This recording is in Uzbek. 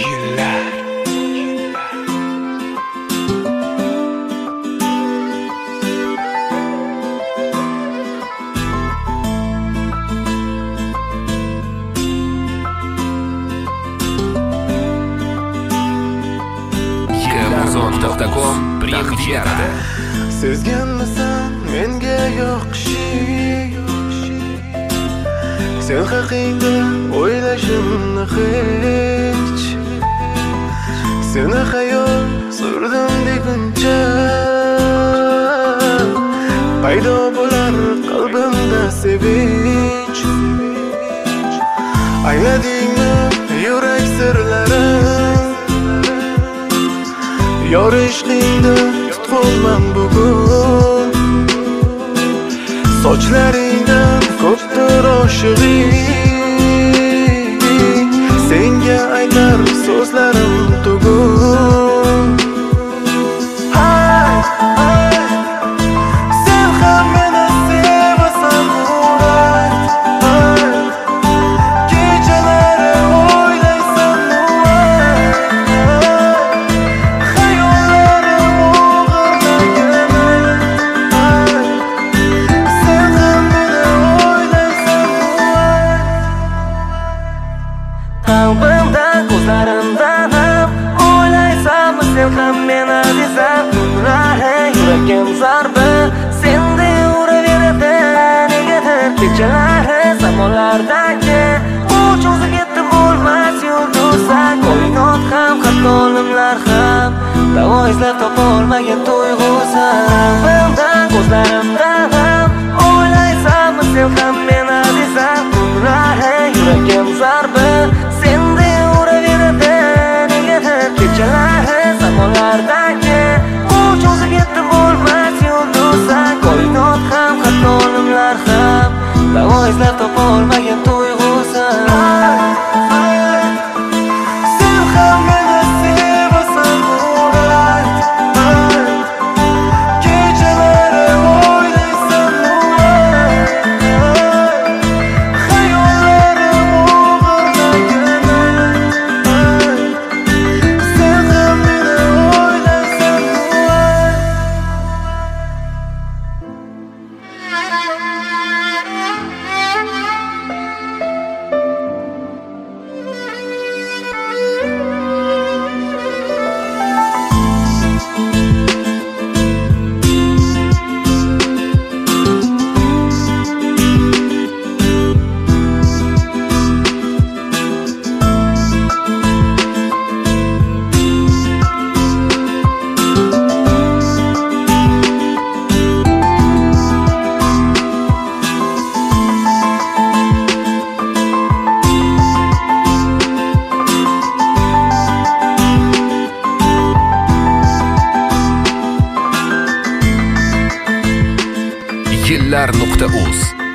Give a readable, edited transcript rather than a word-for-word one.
Yıllar. Amazon.com taqdim etadi. Sezganmisan menga yoqishing, sen haqingda o'ylashimni hech, seni xayol surdim deguncha paydo bo'lar qalbimda sevinch. Angladingmi yurak sirlarim, yor ishqingda tutqunman bugun. Sochlaringdan ko'pdir oshig'ing, senga aytar so'zlarim tugun. Sen ham meni sevasan murat, kechalari o'ylaysan murat, xayollarim o'g'irlagan. Sen ham meni o'ylaysan murat, qalbimda ko'zlarimdan ham o'ylaysanmi? Sen ham meni azizam murat, yuragim zarbi senda uraveradi negadir. Kechalari zamonlardagi uch o'zi ketdi bo'lmas yulduzlar, koinot ham hatto olimlar ham davo izlab topolmagan tuyg'usan. Qalbimdan ko'zlarimdan ham o'ylaysanmi? Sen ham meni azizam murat, yuragim zarbi senda uraveradi negadir. Kechalari zamonlardagi uch o'zi ketdi bo'lmas yulduzlar, koinot ham hatto olimlar ham davo izlab topolmagan tuyg'usan. Sen ham meni sevasan murat, kechalari o'ylaysan murat, xayollarim o'g'irlagan. Sen ham meni o'ylaysan murat. Yillar.uz